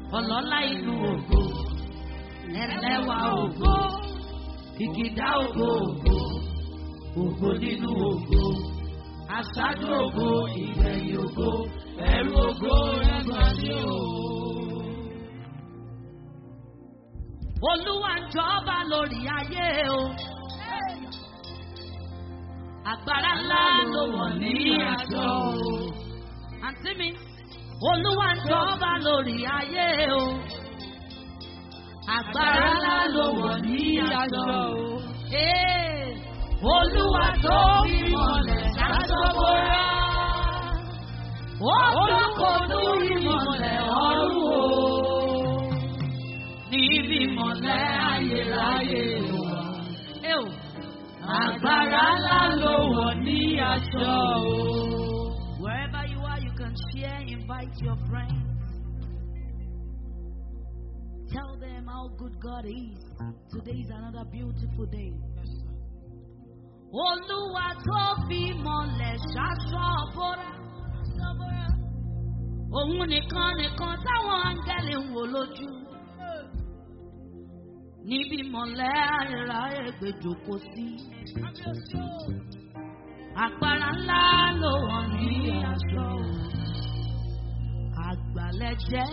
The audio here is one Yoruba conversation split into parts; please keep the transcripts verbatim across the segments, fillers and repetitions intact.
ọlọ́lá inú ògo, ẹlẹ́wà ògo, ìkìdá ògo ògo, ògo nínú ògo, aṣáájú ògo, ìgbẹ̀yìn ògo, ẹ̀rù ògo ẹgbà ní o. Olúwa ń jọba lórí ayé o. Agbára ńlá ló wọ̀ ní aṣọ o. Àǹtí mi, Olúwa ń jọba lórí ayé o. Agbára ńlá ló wọ̀ ní aṣọ o. Olúwa tó fi mọ́lẹ̀ ṣaṣọ bora. Ó jókòó lórí ìmọ́lẹ̀ ọ̀run o. Níbi ìmọ́lẹ̀ ayérayé wa. Agbára ńlá ló wọ̀ ní aṣọ o. Wherever you are, you can share, invite your friends. Tell them how good God is. Today is another beautiful day. Olúwa tó fi mọ́lẹ̀ ṣaṣọ bora. Òun nìkan nìkan táwọn áńgẹ́lì ń wò lójú. Níbi mọ́lẹ̀ ayérayé gbé jókòó sí. Agbára ńlá ló wọ̀ ní aṣọ o. Àgbàlẹ̀jẹ́,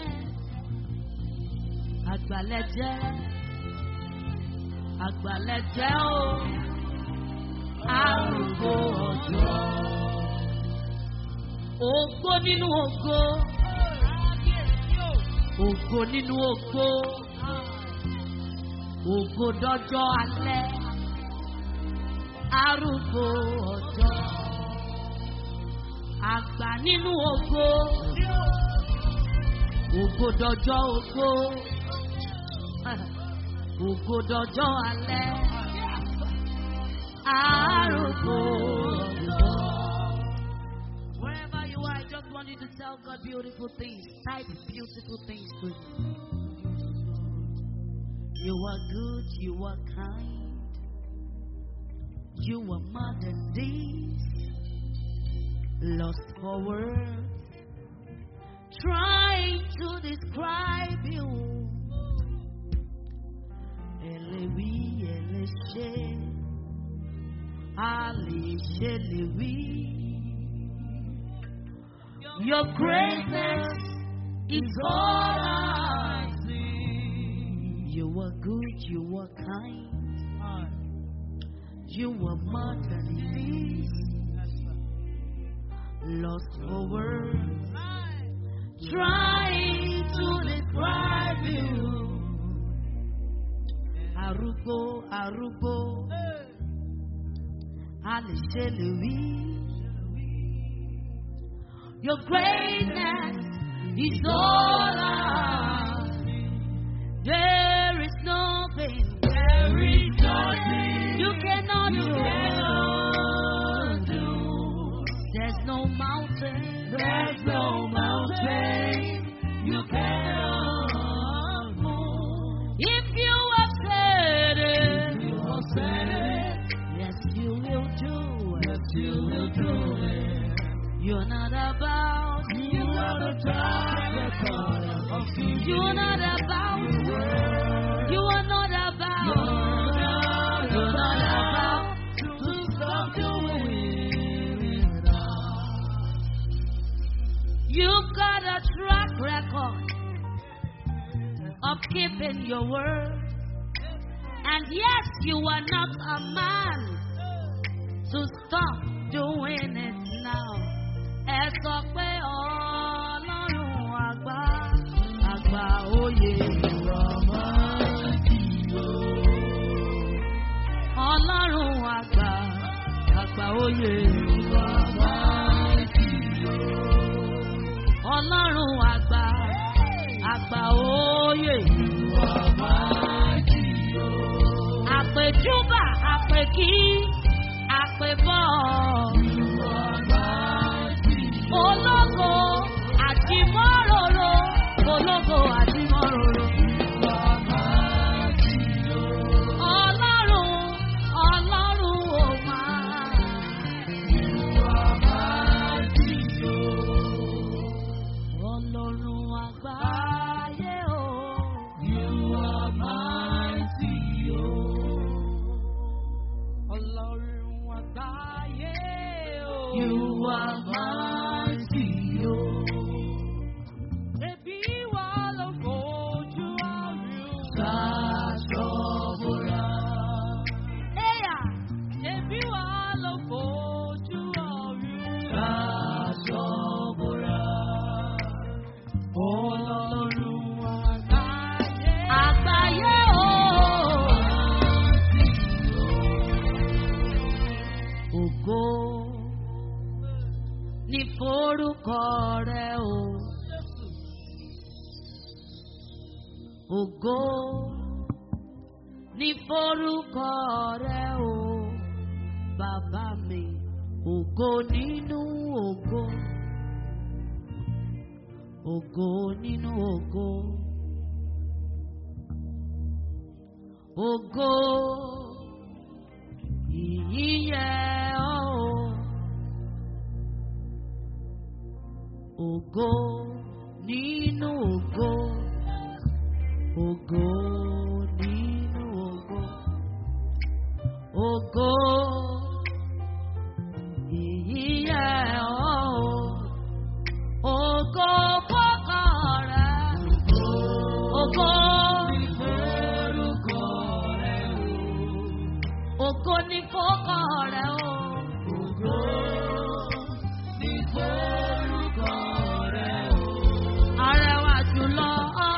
àgbàlẹ̀jẹ́, àgbàlẹ̀jẹ́ o. Arúgbó ọjọ́. Ògo nínú ògo. Ògo nínú ògo. Ògo dọjọ́ alẹ́. Arúgbó ọjọ́. Àgbà nínú ògo. Ògo dọjọ́ ògo. Ògo dọjọ́ alẹ́. Arúgbó ọjọ́. Wherever you are, I just want you to tell God beautiful things. Type beautiful things to Him. You are good, you are kind. You are more than this. Lost for words, trying to describe you. Elewi, Eleshe, Alishe Lewi. Your greatness is all I see. You are good, you are kind. You are more than this. Lost for words, trying to describe you. Arúgbó, arúgbó, Alishe Lewi. Your greatness is all I see. There is nothing, there is nothing you cannot do. do. There's no mountain, there's no mountain you cannot move. If you have said it, you have said it. Yes, you will do it. Yes, you will do it. You're not about, you are the track record of you. You're not about, you are not about, you're not about to stop doing it all. You've got a track record of keeping your word. And yes, you are not a man to stop doing it now. Ẹ sọ pé Ọlọ́run àgbà, àgbà oyè ìrọ̀mọ́ ìdìbò. Ọlọ́run àgbà, àgbà oyè ìrọ̀mọ́ ìdìbò. Ọlọ́run àgbà, àgbà oyè ìrọ̀mọ́ ìdìbò. Àpèjúbà, àpèkí, àpèbọ̀. Ológo àtìmọ́ròrò, ológo àtìmọ́ròrò. Ọlọ́run, Ọlọ́run ò máa. Ọlọ́run àgbáyé o. Ọlọ́run àgbáyé. Àgbáyé o. Ògo ní forúkọ rẹ o. Ògo ní forúkọ rẹ o. Bàbá mi, ògo nínú ògo. Ògo nínú ògo. Ògo ìyíyẹ ọ́. Ògo nínú ògo. Ògo nínú ògo. Ògo ìyíyẹ ọ́. Ògo fọ́kọ rẹ̀. Ògo ní forúkọ rẹ̀ o. Ògo ní fọ́kọ rẹ̀ o. Ògo ní forúkọ rẹ̀ o. Arẹwà jùlọ.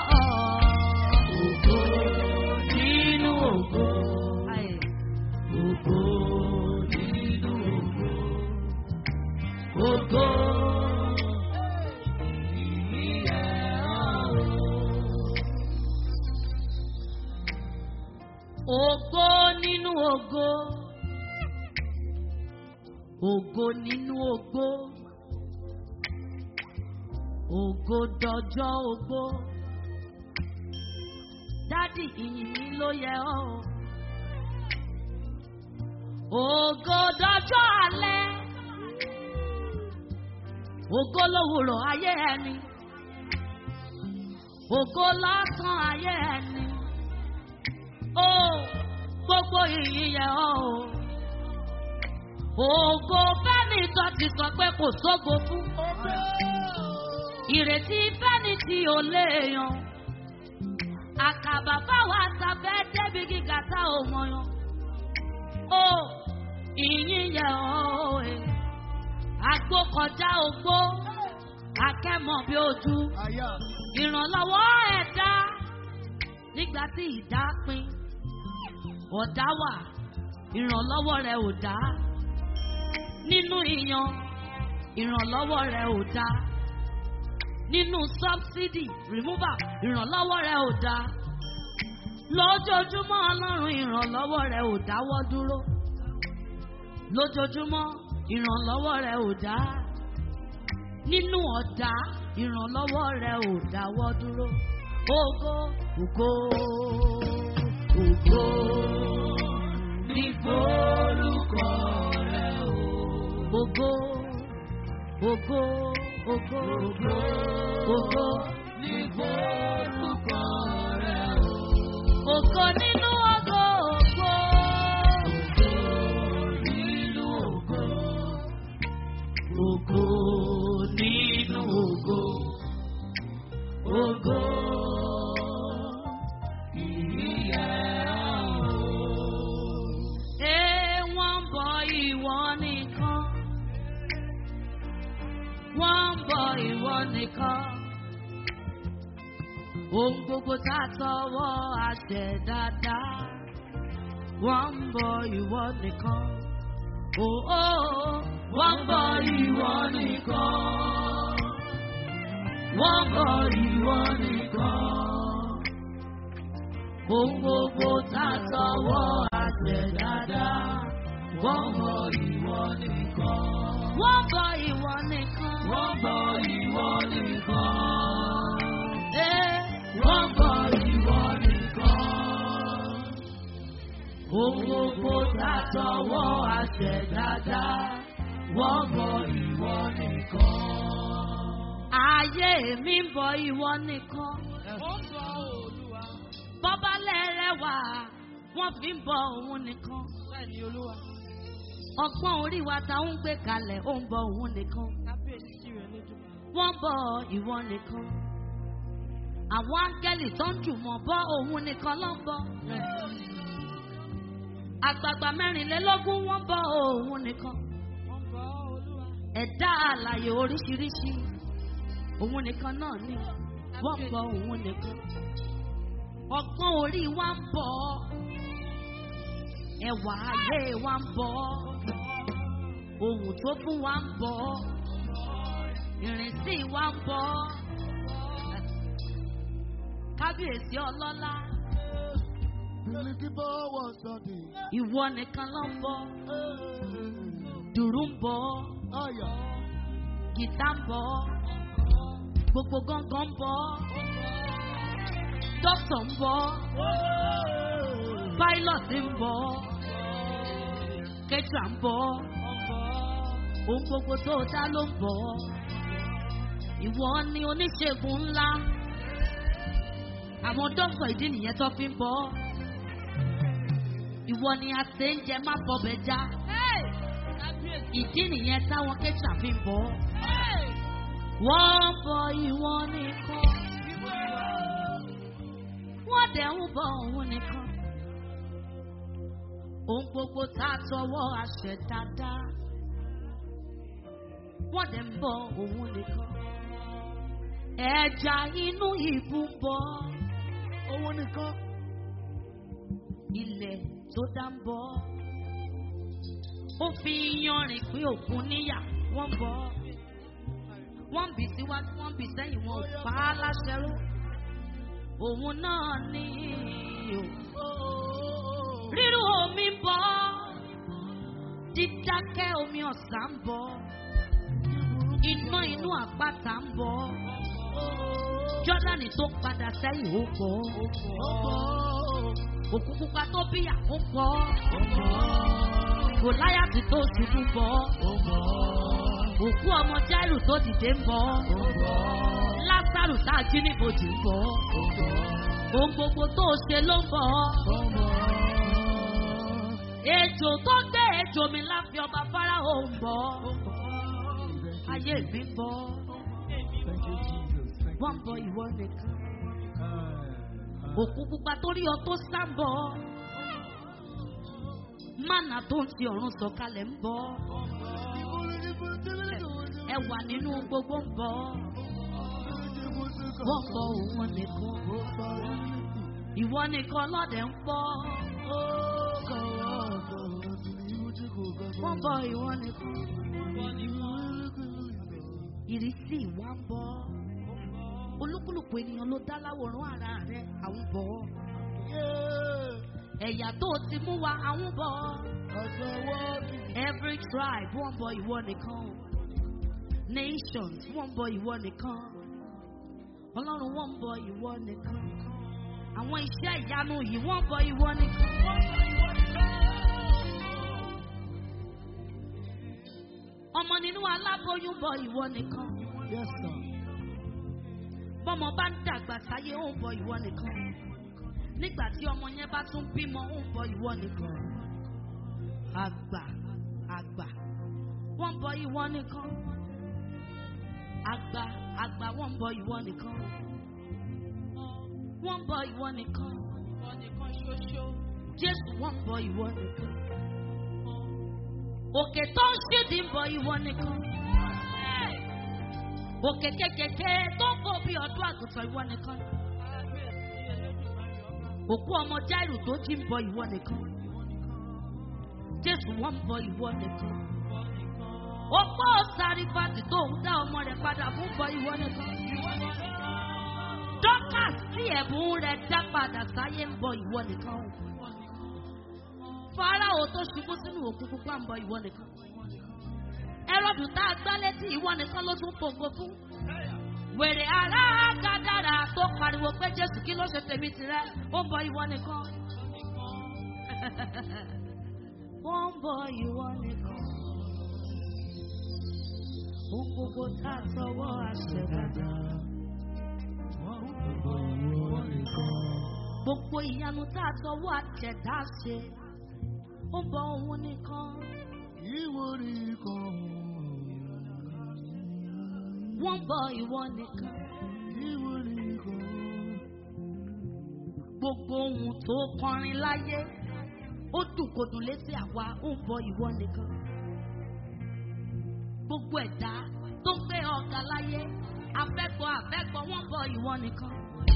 Ògo nínú ògo. Ògo nínú ògo. Ògo. Ògo nínú ògo. Ògo nínú ògo. Ògo dọjọ́ ògo. Dádì ìyìn mi ló yẹ ọ́. Ògo dọjọ́ alẹ́. Ògo lówùrọ̀ ayé ẹni. Ògo lọ́sàn ayé ẹni. Ó gbogbo ìyìn yẹ ọ́ o. Ògo fẹ́ni tó ti sọ pé kò sógo fún. Ìrètí fẹ́ni tí ò léèyàn. Àkàbà fáwọn àtàfẹ́ débi gíga tá ò mọ̀yàn. Ó ìyìn yẹ ọ́ o. Àgbo kọjá ògbó. Akẹ́mọ̀ bí ojú. Ìrànlọ́wọ́ ẹ̀dá. Nígbà tí ìdá pín. Ọ̀dá wà, ìrànlọ́wọ́ rẹ̀ ò dá. Nínú ìyan, ìrànlọ́wọ́ rẹ̀ ò dá. Nínú subsidy removal, ìrànlọ́wọ́ rẹ̀ ò dá. Lójoojúmọ́ Ọlọ́run ìrànlọ́wọ́ rẹ̀ ò dáwọ́ dúró. Lójoojúmọ́ ìrànlọ́wọ́ rẹ̀ ò dá. Nínú ọ̀dá, ìrànlọ́wọ́ rẹ̀ ò dáwọ́ dúró. Ògo, ògo, ògo ní forúkọ rẹ̀ o. Ògo, ògo, ògo, ògo ní forúkọ rẹ̀ o. Ògo nínú ògo, ògo. Ògo nínú ògo. Ògo nínú ògo. Ògo. Wọ́n ń bọ ìwọ nìkan. Ohun gbogbo tá a tọwọ́ àṣẹ dáadáa. Wọ́n ń bọ ìwọ nìkan. Òó wọ́n ń bọ ìwọ nìkan. Wọ́n ń bọ ìwọ nìkan. Ohun gbogbo tá a tọwọ́ àṣẹ dáadáa. Wọ́n ń bọ ìwọ nìkan. Wọ́n bọ ìwọ nìkan. Wọ́n bọ ìwọ nìkan. Ee, wọ́n bọ ìwọ nìkan. Ohun gbogbo tàtọwọ́ àṣẹ dáadáa. Wọ́n bọ ìwọ nìkan. Ayé mi ń bọ ìwọ nìkan. Ó ń bọ Olúwa. Bọ́bá lẹ́rẹ̀wà, wọ́n fi ń bọ òun nìkan. Bẹ́ẹ̀ni Olúwa. Ọgbọ́n orí wa ta ń gbé kalẹ̀ ó ń bọ òun nìkan. Wọ́n bọ ìwọ nìkan. Àwọn áńgẹ́lì tó ń jùmọ̀ bọ òun nìkan ló ń bọ. Àgbààgbà mẹ́rìnlélógún wọ́n bọ òun nìkan. Ẹ̀dá alààyè oríṣiríṣi òun nìkan náà ni. wọ́n bọ òun nìkan. Ọgbọ́n orí wa ń bọ̀, ẹwà ayé wa ń bọ̀, ohun tó fún wa ń bọ̀, ìrìnsí wa ń bọ̀. Kábíyèsí ọlọ́lá, ìwọ nìkan ló ń bọ̀, dùrù ń bọ̀, gìtá ń bọ̀, gbogbo gángan ń bọ̀, dókítà ń bọ̀, pilot ń bọ̀, kẹ́tìrà ń bọ̀, ohun gbogbo tó dá ló ń bọ̀. Ìwọ ni oníṣègùn ńlá, àwọn dókítà ìdí nìyẹn tó fi ń bọ̀. Ìwọ ni àṣejẹ má fọbẹ̀ já, ìdí nìyẹn táwọn kẹ́tìrà fi ń bọ̀. Wọ́n bọ̀ ìwọ nìkan, wọ́n dẹ̀ ń bọ̀ òun nìkan. Ohun gbogbo tá a tọwọ́ àṣẹ dáadáa, wọ́n dẹ̀ ń bọ̀ òun nìkan. Ẹja inú ìbú ń bọ̀ òun nìkan. Ilẹ̀ tó dá ń bọ̀, ó fi iyanrìn pín òkun níyà, wọ́n bọ̀. Wọ́n bì síwájú, wọ́n bì sẹ́yìn, wọn ò pa á láṣẹ ró. Òun náà ní o. Rírú omi ń bọ̀, dídákẹ́ omi ọ̀sà ń bọ̀, iná inú àpáta ń bọ̀, Jọ́dánì tó padà sẹ́yìn ó bọ̀, òkú pupa tó bíyà ó bọ̀, Gòláyátì tó ṣubú bọ̀, òkú ọmọ Jáírù tó dìde ń bọ̀, Lásárù tá a jí níbojì ń bọ̀, ohun gbogbo tó ṣe ló ń bọ̀. Ejò tó gbé ejò mi láfi ọba Fáráò ń bọ̀, ayé mi ń bọ̀, wọ́n ń bọ̀ ìwọ nìkan. Òkú pupa tó rí ọ tó sá ń bọ̀, mánà tó ń ti ọ̀run sọ̀kalẹ̀ ń bọ̀, ẹwà nínú gbogbo ń bọ̀, wọ́n bọ̀ òun nìkan. Ìwọ nìkan lọ́dẹ̀ ń bọ̀, wọ́n bọ̀ ìwọ nìkan. Ìrísí ìwà ń bọ̀, olúkúlùkù ènìyàn ló dá láwòrán ara rẹ̀, àwọn bọ̀. Ẹ̀yà tó ti mú wa, àwọn bọ̀. Every tribe, wọ́n bọ̀ ìwọ nìkan. Nations, wọ́n bọ̀ ìwọ nìkan. Ọlọ́run, wọ́n bọ̀ ìwọ nìkan. Àwọn iṣẹ́ ìyanu yìí, wọ́n bọ̀ ìwọ nìkan. Ọmọ nínú aláboyún bọ̀ ìwọ nìkan. Bọ́mọ bá ń dàgbà sáyé, ó ń bọ̀ ìwọ nìkan. Nígbà tí ọmọ yẹn bá tún bímọ, ó ń bọ̀ ìwọ nìkan. Àgbà àgbà, wọ́n bọ̀ ìwọ nìkan. Àgbà àgbà, wọ́n bọ̀ ìwọ nìkan. Wọ́n bọ̀ ìwọ nìkan. Jésù, wọ́n bọ̀ ìwọ nìkan. Òkè tó ń ṣídìí ń bọ̀ ìwọ nìkan. Òkè kékèké tó ń bọ̀ bí ọdún àgùntàn, ìwọ nìkan. Òkú ọmọ Jáírù tó jí ń bọ̀ ìwọ nìkan. Jésù, wọ́n bọ̀ ìwọ nìkan. Òpó Sárífátì tó ń dá ọmọ rẹ̀ padà fún bọ̀ ìwọ nìkan. Dọ́kàs tí ẹ̀bùn rẹ̀ dá padà sáyé ń bọ̀ ìwọ nìkan. Fáráò tó ṣubú sínú òkun pupa ń bọ̀ ìwọ nìkan. Hẹ́rọ́dù tá a gbá létí, ìwọ nìkan ló tún fògo fún. Wèrè ará Gádárà tó pariwo pé Jésù kí ló ṣe tèmi tirẹ̀, ó ń bọ̀ ìwọ nìkan. Wọ́n ń bọ̀ ìwọ nìkan. Ohun gbogbo tá a tọwọ́ àṣẹ dáadáa, wọ́n ń bọ̀ ìwọ nìkan. Gbogbo ìyanu tá a tọwọ́ àṣẹdá ṣe, ó ń bọ̀ òun nìkan. Ìwọ nìkan. Wọ́n ń bọ̀ ìwọ nìkan. Ìwọ nìkan. Gbogbo ohun tó kọrin láyé, ó dùn kò dùn létí àwa, ó ń bọ̀ ìwọ nìkan. Gbogbo ẹ̀dá tó ń gbé ọ̀gá láyé, Afẹ́gbọ́ afẹ́gbọ́ wọ́n bọ ìwọ nìkan.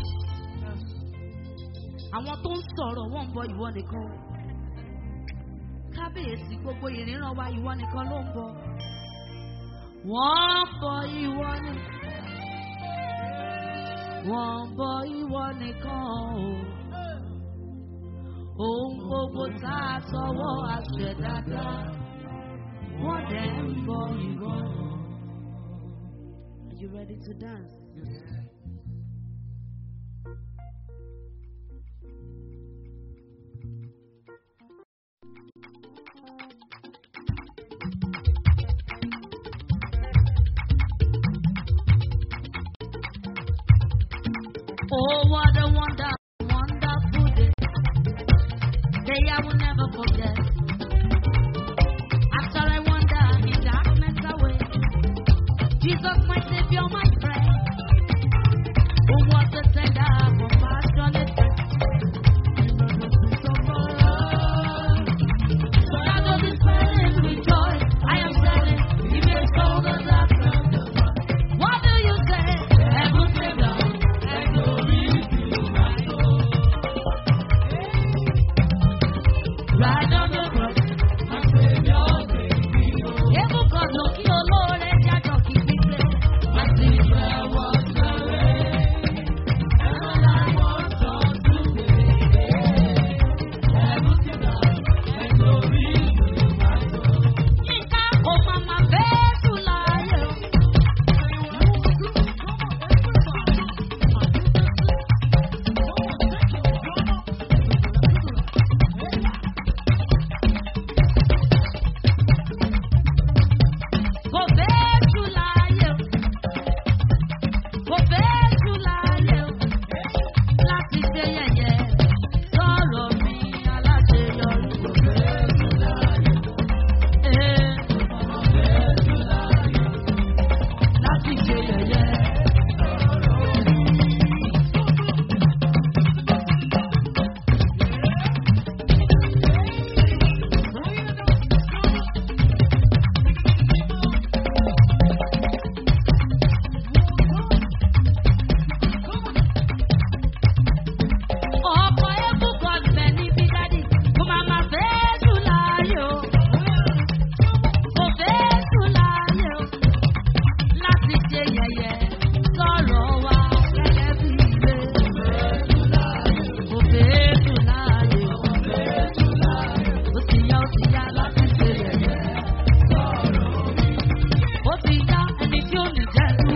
Àwọn tó ń sọ̀rọ̀ wọ́n bọ ìwọ nìkan. Kábíyèsí gbogbo ìríran wa ìwọ nìkan ló ń bọ. Wọ́n bọ ìwọ nìkan. Wọ́n bọ ìwọ nìkan o. Ohun gbogbo tá a sọwọ́ àṣẹ̀dáda. Wọ́n dẹ̀ ń bọ ìwọ. Are you ready to dance? Yes. Oh, what a wonder, wonderful day. Day I will never forget. After I wander in darkness away, Jesus, my Savior, my friend, who was the tender, compassionate. So out of this burden with joy, I am selling. He makes all the darkness. What do you say? Heaven save us. Right on the cross, my Savior gave me hope. Ever got lucky, oh Lord, and I don't keep it there. My Savior was the way, and I was on today. Heaven to God, and glory to my soul. Yinka, oh mama, best to lie. Go back to lie. Go back to lie. Láti ṣe yẹ̀yẹ́, sọ̀rọ̀ mi aláṣeyọrí. Go back to lie. Eh. Láti ṣe yẹ̀yẹ́. Ọkọ̀ ebúkọ̀ bẹ̀ níbi dádì, kò máa máa fẹ́ jù láàyè o. Kò fẹ́ jù láàyè o. Láti ṣe yẹ̀yẹ́, sọ̀rọ̀ wa gẹ́gẹ́ bí ilé. Kò fẹ́ jù láàyè o. Ó ti yá ó ti yá láti ṣe yẹ̀yẹ́. Ó ti yá ẹni tí ó ní jẹ́ tú.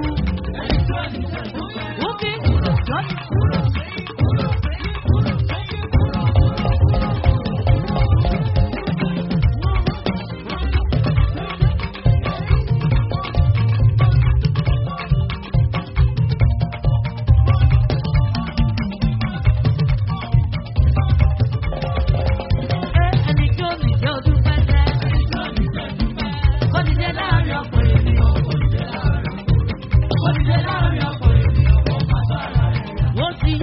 Ó kí kúrò jọ́ni kúrò. Ẹni tí ó ní jẹ́ ojú pẹ́sẹ́. Kò ní jẹ́ láàrin ọ̀pọ̀ ènìyàn. Kò ní jẹ́ láàrin ọ̀pọ̀ ènìyàn. Ó ti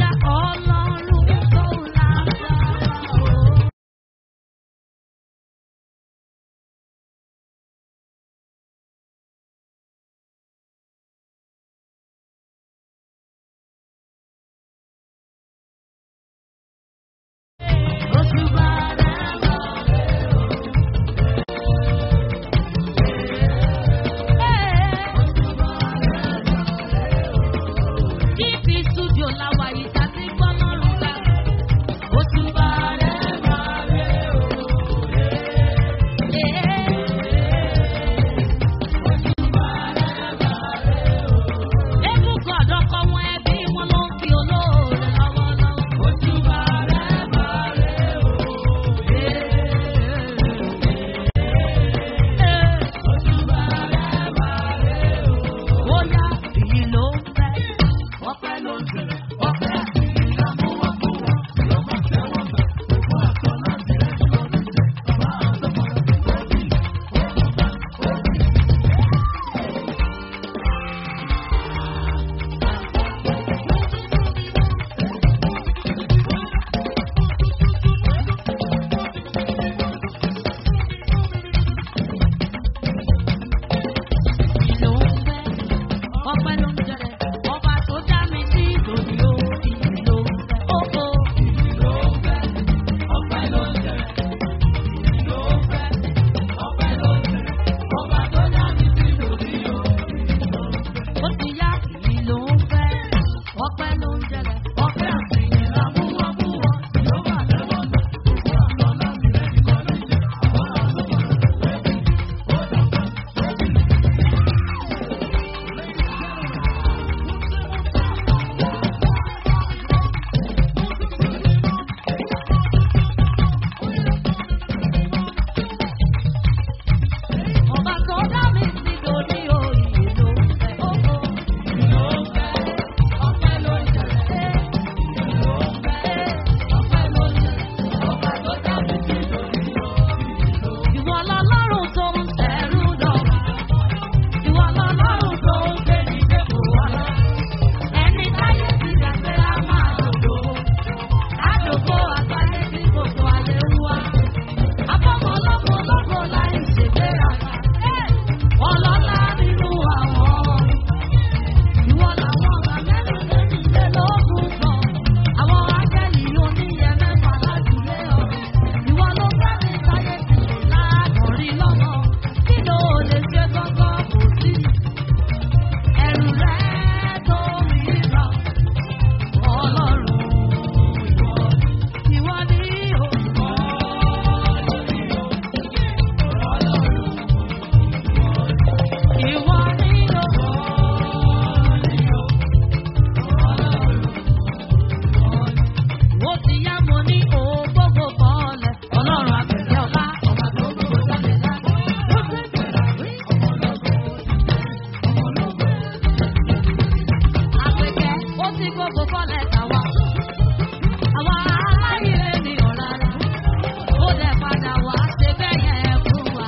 fọ́lẹ̀ tàwa. Àwa ilé mi ò rárá. Ó dẹ̀ padà wá ṣe bẹ́ẹ̀ yẹn fún wa.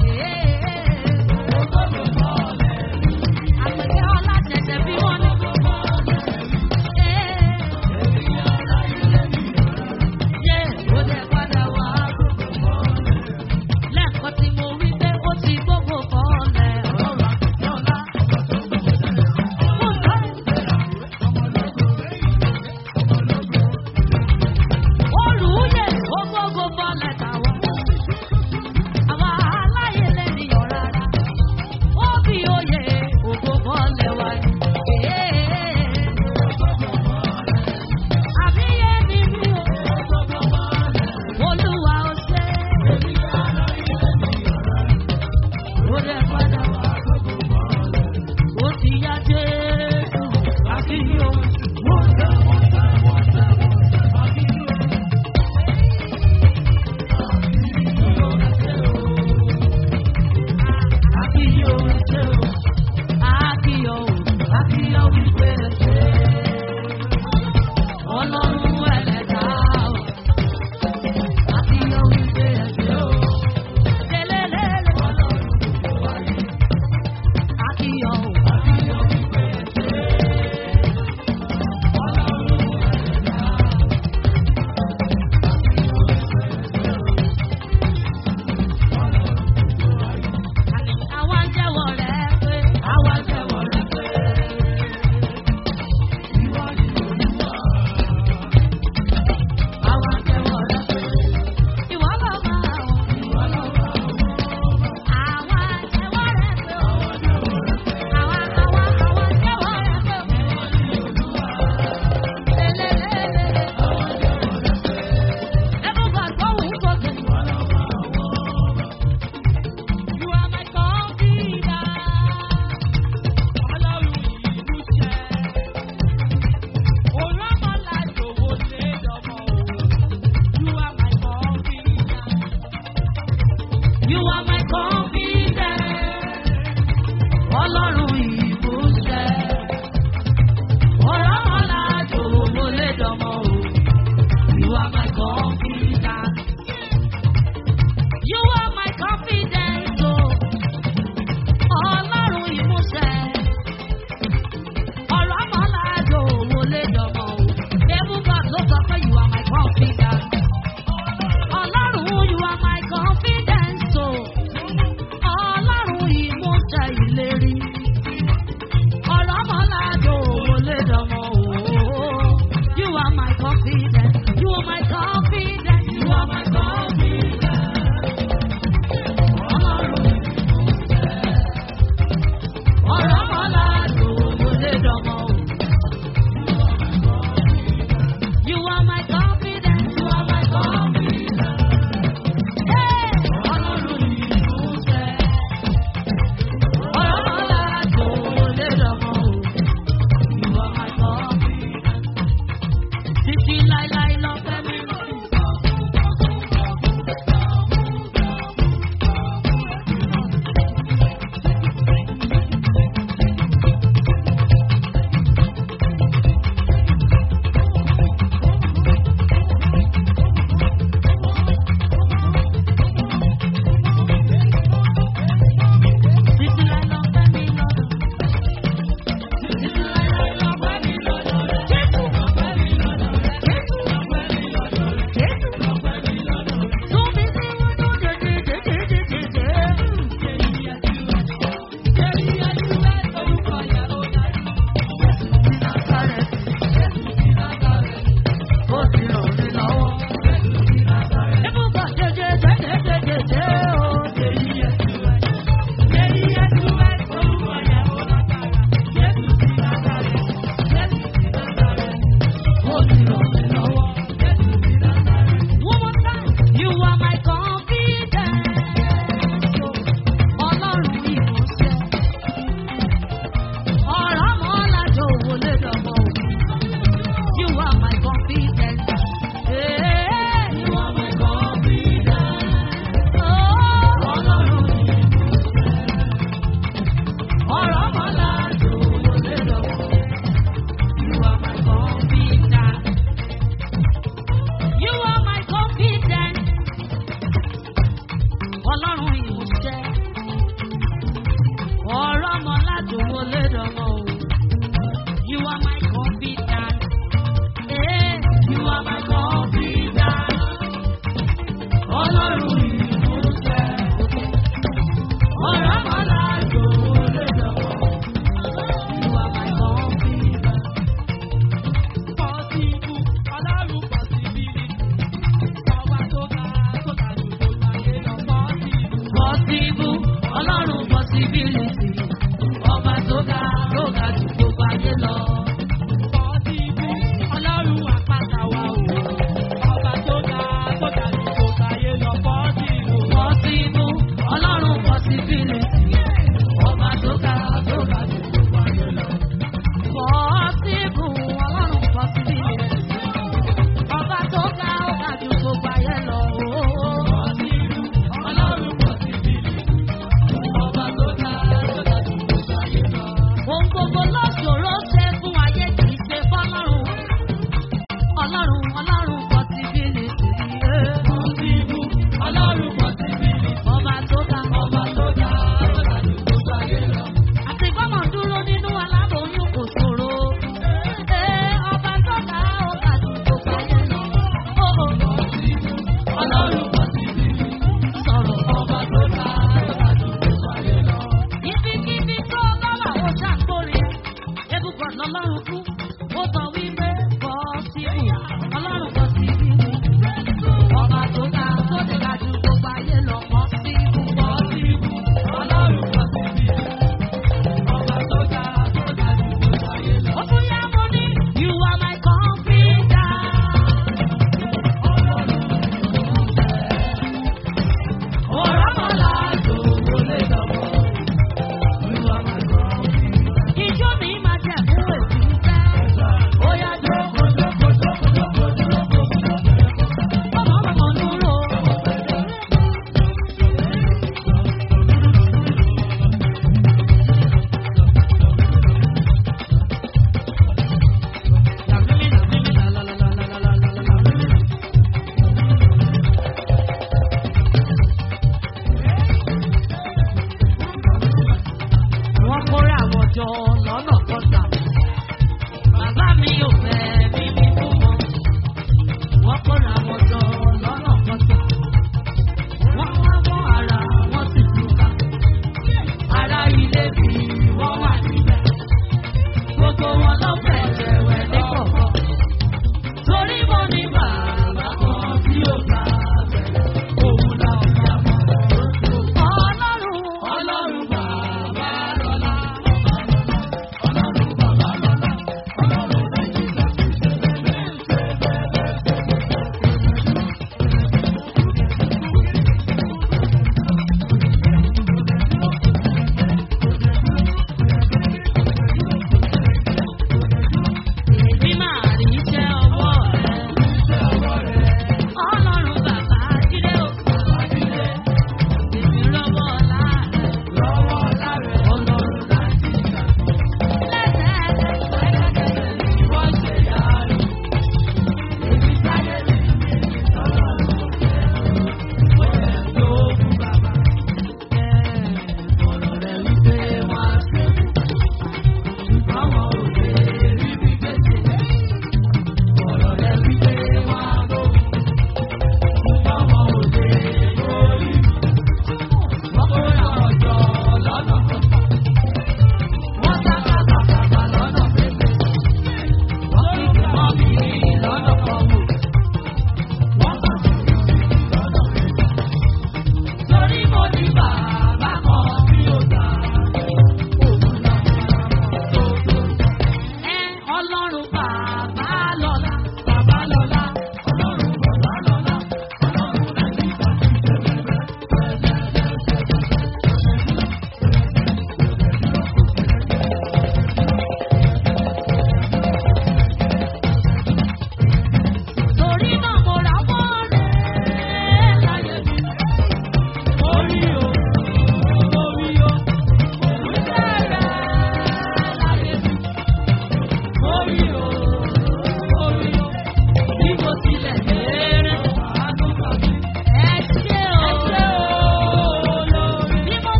Àgbẹ̀kẹ́ ọlá tẹ̀tẹ̀ bí wọ́n ní. Ó dẹ̀ padà wá. Lẹ́ẹ̀kan tí mo wí pé ó ti gbogbo fọ́lẹ̀ ọ̀rọ̀ àkọ́lá.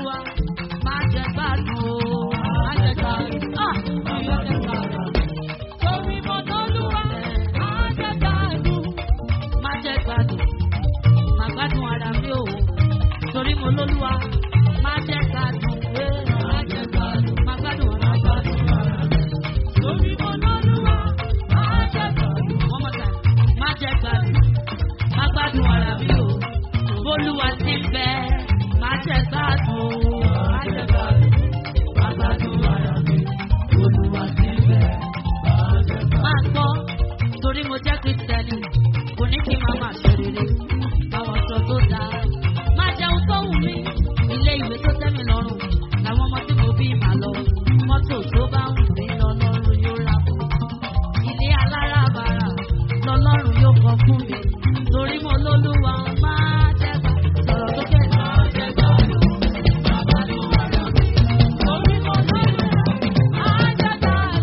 Olúwa, má jẹ́ gbádùn o, má jẹ́ gbádùn. Ah, má jẹ́ gbádùn. Torí mo lọ́lúwa, má jẹ́ gbádùn. Má jẹ́ gbádùn. Má gbádùn ara mi o. Torí mo lọ́lúwa, má jẹ́ gbádùn. Má jẹ́ gbádùn. Má gbádùn ara mi. Torí mo lọ́lúwa, má jẹ́ gbádùn. One more time. Má jẹ́ gbádùn. Má gbádùn ara mi o. Olúwa ti bẹ, má jẹ́ gbádùn. Má jẹ́ gbádùn. Má gbádùn ara mi. Olúwa ti bẹ, má jẹ́ gbádùn. Máa gbọ́, torí mo jẹ́ Kristẹni, kò ní kí máa máa ṣe rere. Báwọn sọ tó dáa, máa jẹun tó wù mí. Ilé ìwé tó tẹ́ mi lọ́rùn, làwọn ọmọ tí mo bí màá lọ. Mọ́tò tó bá wù mí lọ́lọ́run yóò rà fún mi. Ilé aláràbarà lọ́lọ́run yóò kọ́ fún mi. Torí mo lólúwa máa jẹ́ gbádùn. Sọ̀rọ̀ sókè máa jẹ́ gbádùn. Máa gbádùn ara mi. Torí mo lólúwa máa jẹ́ gbádùn.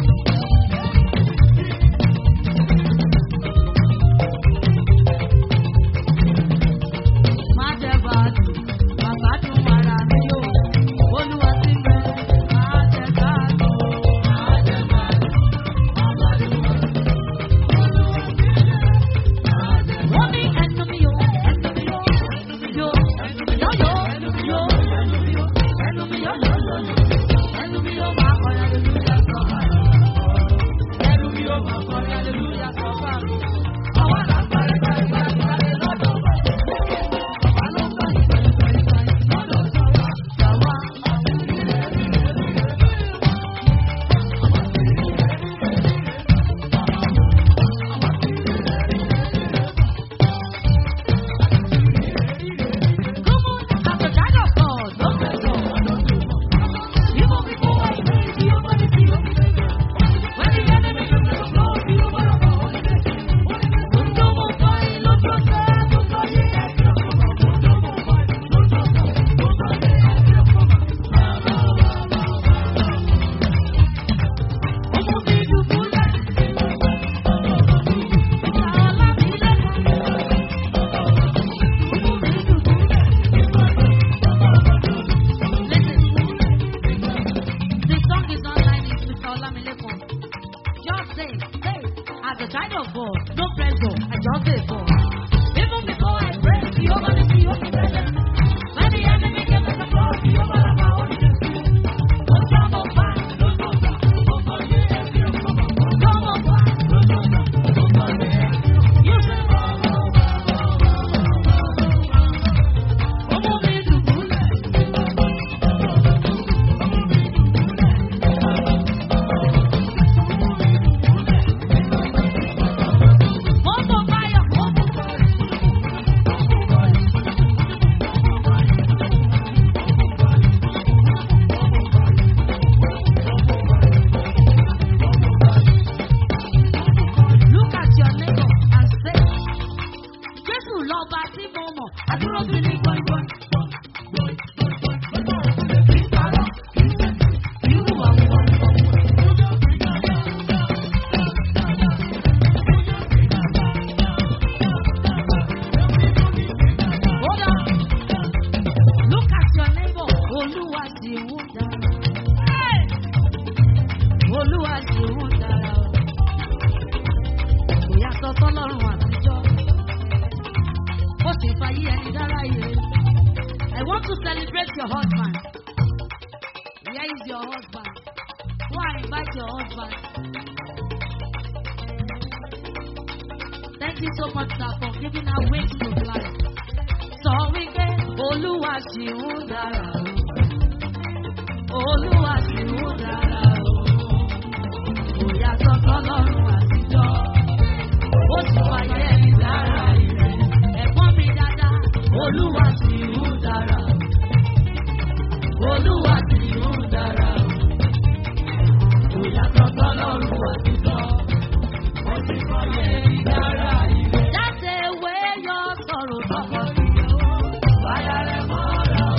Má jẹ́ gbádùn. Má gbádùn ara mi o. Olúwa ti bẹ, má jẹ́ gbádùn. Má jẹ́ gbádùn. Má gbádùn ara mi. Wọ́n ní ẹnu mi yó, ẹnu mi yó, yó, yó, yó, yó, ẹnu mi yó, yó, yó, ẹnu mi yó máa kọrin hallelujah sọ́ba. Ẹnu mi yó máa kọrin hallelujah sọ́ba. Àwa là ń parí parí parí parí lọ́dọ̀ wa. Àwa ló ń parí parí parí parí lọ́dọ̀ sọ́ba. Yàwá. Come on, I'm the child of God. Don't let go. Even before I pray, do you want to see what? When the enemy comes to go, do you want to go? Don't go more fight, don't go there, don't go there. Don't go more fight, don't go there, don't go there. Ọmọ mi dùbúlẹ̀. Sàlá mi lẹ́kọ̀ọ́. Ọmọ mi dùbúlẹ̀. Listen, the song is not line, it's with Olamileko. Just say, say, as a child of God, no pressure, I just say so. Even before I pray, you over the sea, over the sea. When the enemy came to the floor, you over the power. Don't come on back, don't go back, don't go there. Don't come on back, don't go back, don't go there. You say, ọmọ mi dùbúlẹ̀. Mọ́tò báyọ̀, mọ́tò báyọ̀. Look at your neighbor and say, Jésù lọ́ba tí mo mọ̀, àdúró bí ní gbọ̀ngbọ̀n. Irú àwọn Hold on. Look at your neighbor. Olúwa ti ń dára. Olúwa ti ń dára. Kò yàtọ̀ sọ́lọ́run àtijọ́. Ó sì fàyè ẹni dára yìí. I want to celebrate your husband. Where is your husband? Go and invite your husband. Thank you so much, sir, for giving our wings to fly. Sọ wípé Olúwa sì ń dára o. Olúwa sì ń dára o. Kò yàtọ̀ sọ́lọ́run àtijọ́. Ó sì fàyè ẹni dára yìí. Ẹ̀gbọ́n mi dáadáa. Olúwa sì ń dára. Olúwa sì ń dára o. Kò yàtọ̀ sọ́lọ́run àtijọ́. Ó sì fàyè ẹni dára yìí. That's the way your sorrow talk. Fire them all out.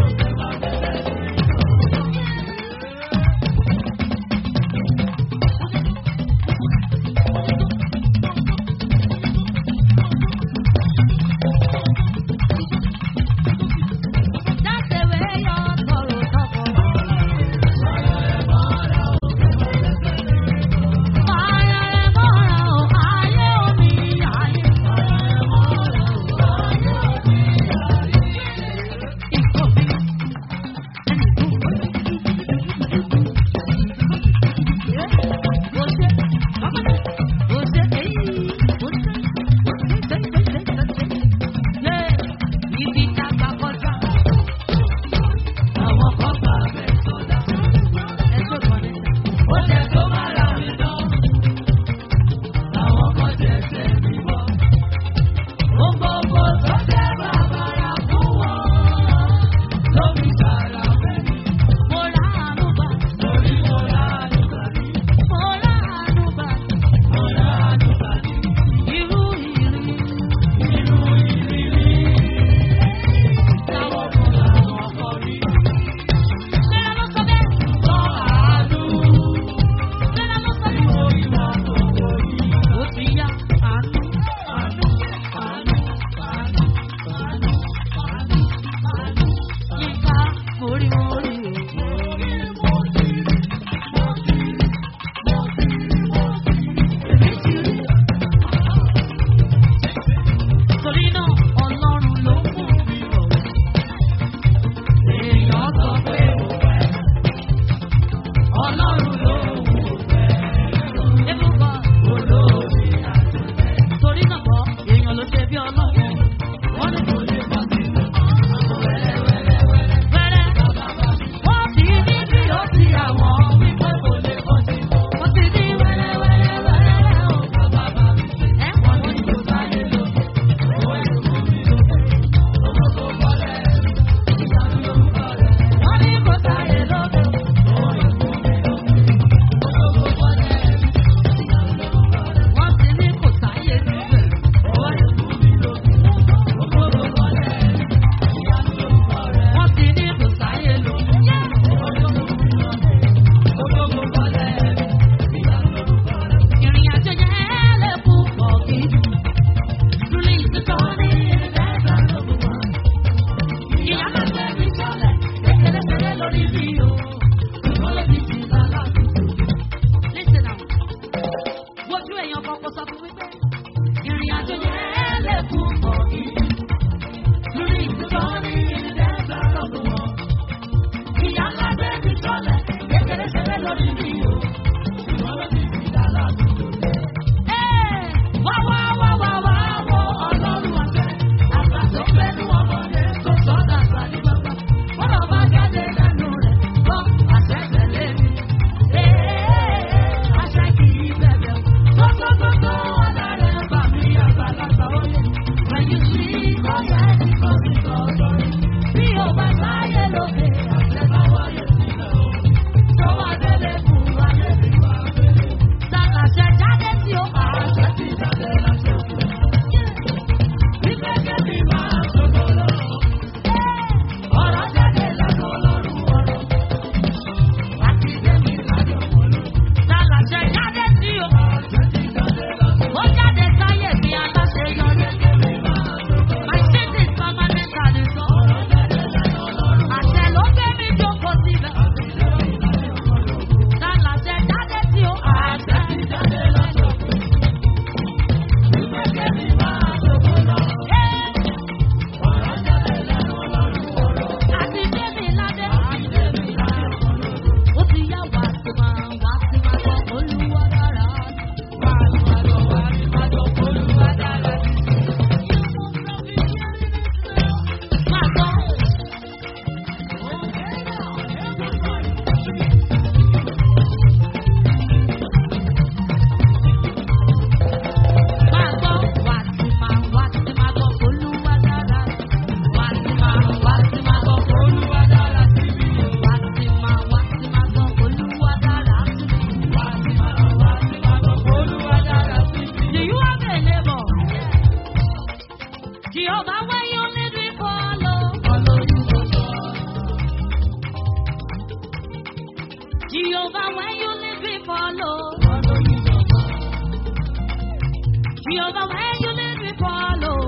Jehovah, when you lead me, follow.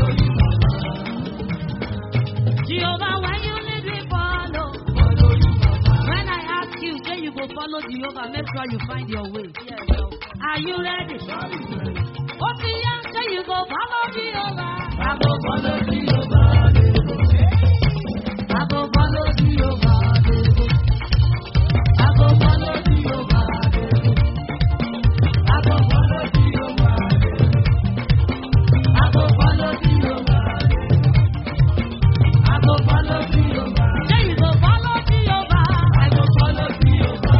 Jehovah, when you lead me, follow. When I ask you, then you go follow Jehovah. Make sure you find your way. Are you ready? Oh, the answer you go follow Jehovah. I go follow Jehovah. I go follow Jehovah. I go follow Jehovah. I go follow Jehovah. I go follow Jehovah. I go follow Jehovah. There you go, follow Jehovah. I go follow Jehovah.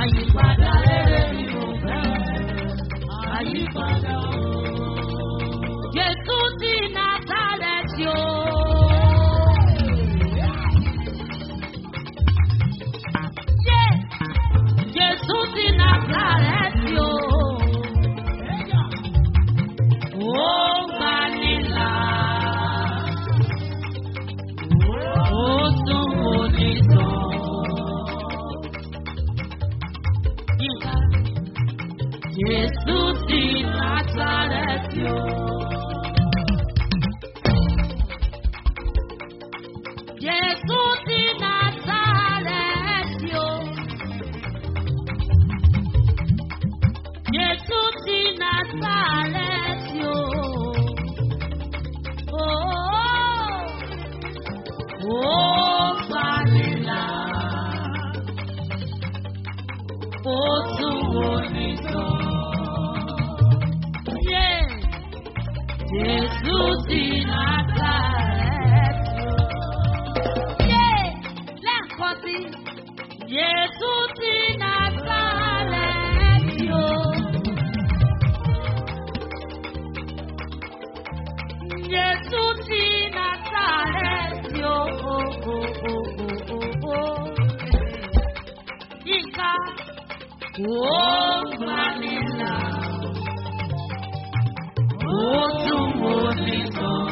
Àyípadà rere ni mo fẹ́. Àyípadà o. Jésù ti Násárẹ́tì o. Jésù ti Násárẹ́tì o. Ó gbà nílà. Ó tún wò ní sàn. Jésù ti Násárẹ́tì o. Jésù ti Násárẹ́tì o. Jésù ti Násárẹ́tì o. Ó gbà nílà. Ó tún wò ní sàn. Jésù ti Násárẹ́tì o. Lẹ́ẹ̀kan sí. Jésù ti Násárẹ́tì o. Jésù ti Násárẹ́tì o. Yínká. Ó gbà nílà. Ó tún wò ní sàn.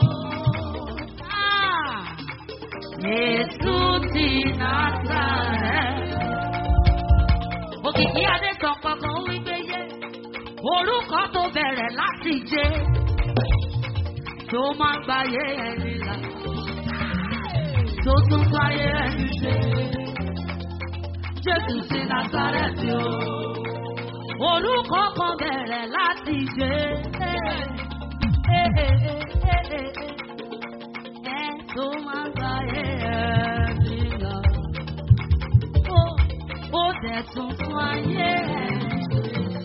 Jésù ti Násárẹ́tì. Òkìkí adé sọ kankan wípé yé. Orúkọ tó bẹ̀rẹ̀ láti jẹ́. Tó máa ń gbáyé ẹni là. Tó tún gbáyé ẹni ṣe. Jésù ti Násárẹ́tì o. Orúkọ kan bẹ̀rẹ̀ láti jẹ́. Ẹ tó máa ń gbáyé ẹni là. Ó dẹ̀ tún fún ayé ẹni ṣe.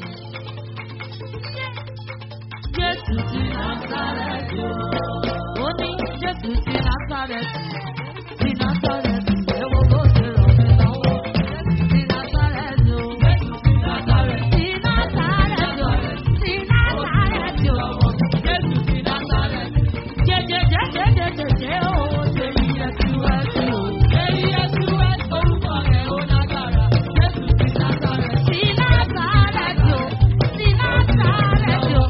Jésù ti Násárẹ́tì o. Ó ní Jésù ti Násárẹ́tì. Ti Násárẹ́tì. Ewo bó ṣe rọ̀ mí lọ́wọ́. Jésù ti Násárẹ́tì o. Jésù ti Násárẹ́tì. Ti Násárẹ́tì o. Ti Násárẹ́tì o. Jésù ti Násárẹ́tì. Jẹjẹjẹjẹjẹjẹ o. Ṣé iye tí wẹ́ sí o? Ṣé iye tí wẹ́ orúkọ rẹ̀ ó lágbára? Jésù ti Násárẹ́tì. Ti Násárẹ́tì o. Ti Násárẹ́tì o.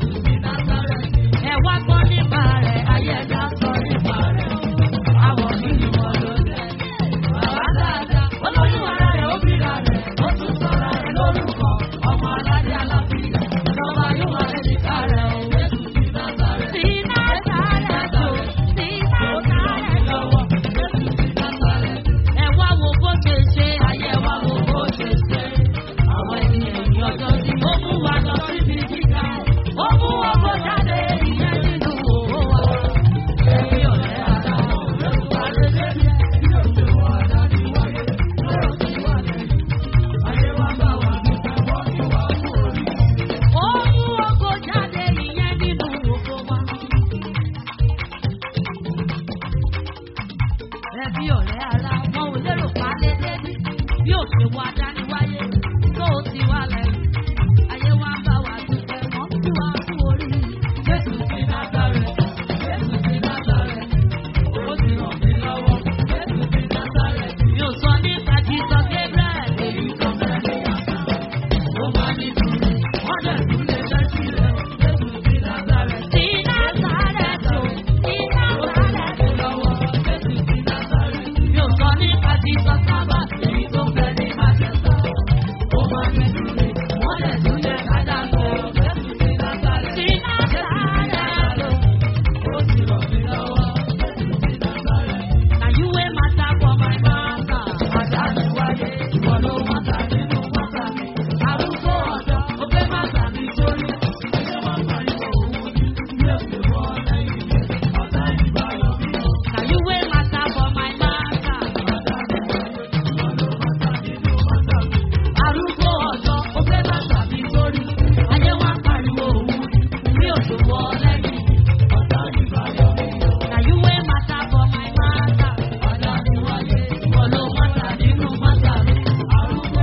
Ẹ wá gbọ́ nípa rẹ̀, ayé ẹja sọ nípa rẹ̀. Àwọn kìíní wọn ló dé. Bàbá dáadáa, olóyún ara rẹ̀, obìnrin rẹ̀, ó tún sọ̀rọ̀ rẹ̀ lórúkọ. Ọmọ aládé aláfíà, ìjọba yóò wà lẹ́yìnká rẹ̀ o. Jésù ti Násárẹ́tì. Ti Násárẹ́tì o. Ti Násárẹ́tì o. Jésù ti Násárẹ́tì. Ẹ wá wo bó ṣe ṣe, ayé wá wo bó ṣe ṣe. Àwọn ènìyàn ní ọjọ́ tí ó mú wa lọ síbi gíga. Ó mú ọkọ̀ jáde ìyẹn nínú òwò wa. Ẹbí ọ̀rẹ́ ara ọ̀rẹ́ wa lélẹ̀ bí òṣè wà dání wáyé. Lọ́rọ̀ tí wà lẹ́yìn, ayé wa bá wà nípa wọ́n ní wà fún orí. Ó mú ọkọ̀ jáde ìyẹn nínú òwò wa. Ẹbí ọ̀rẹ́ ara wọn ò lérò pa lélẹ̀ bí òṣè wà dání wáyé. Tó ti wà lẹ́yìn, ayé wa bá wà dúpẹ́ wọ́n tí wà fún orí. Jésù ti Násárẹ́tì. Jésù ti Násárẹ́tì. Ó ti ràn mí lọ́wọ́. Jésù ti Násárẹ́tì. Mi ò sọ nípa Jesus Gabriel. Èyí kan bẹ̀rẹ̀ ní àṣà. Ó máa ní ìdúró. Wọ́n dẹ̀ tún lè fẹ́ sílẹ̀. Jésù ti Násárẹ́tì. Ti Násárẹ́tì o. Ti Násárẹ́tì lọ́wọ́. Jésù ti Násárẹ́tì. Mi ò sọ nípa Jesus Baba. Èyí tó bẹ̀rẹ̀ ní Manchester. Ó máa ní ìdúró. Wọ́n dẹ̀ tún lè kájà lọ. Jésù ti Násárẹ́tì. Ti Násárẹ́tì o. Ó ti ràn mí lọ́wọ́. Jésù ti Násárẹ́tì. Now you wey matter for my matter. Ọjà mi wáyé. Ìwọ ló matter nínú matter mi. Arúgbó ọ̀dọ́, ó fẹ́ matter mi sórí. Ẹyẹ wọn pariwo òun ni. Bí èsì wọ lẹ́yìn mi. Ọ̀tá ìbáyọ̀ mi. Now you wey matter for my matter. Ọjà mi wáyé. Ìwọ ló matter nínú matter mi. Arúgbó ọ̀dọ́, ó fẹ́ matter mi sórí. Ayé wọn pariwo òun ni. Bí èsì wọ lẹ́yìn mi. Ọ̀tá ìbáyọ̀ mi. Now you wey matter for my matter. Ọjà mi wáyé. Ìwọ ló matter nínú matter mi. Arúgbó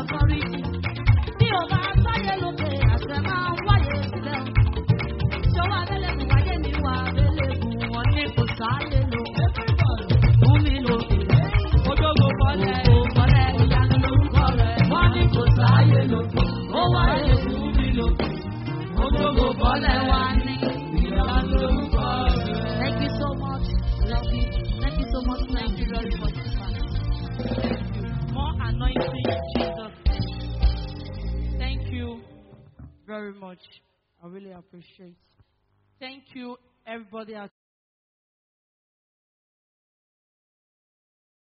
authority. Bí o bá sáyé lókè, àṣẹ máa ń wáyé sílẹ̀. Ṣọwọ́ abẹ́lẹ́kùn wáyé mi wà abẹ́lẹ́kùn wọn ní kò sáyé lókè. Fún mi lókè, ojógo bọ́lẹ̀, bọ́lẹ̀ ìyanu lórúkọ rẹ̀. Wọ́n ní kò sáyé lókè, ó wáyé fún mi lókè. Ojógo bọ́lẹ̀ wá ní ìyanu lórúkọ rẹ̀. Thank you so much, love you. Thank you so much, thank you very much. More anointing in Jesus' name. Thank you very much. I really appreciate. Thank you, everybody.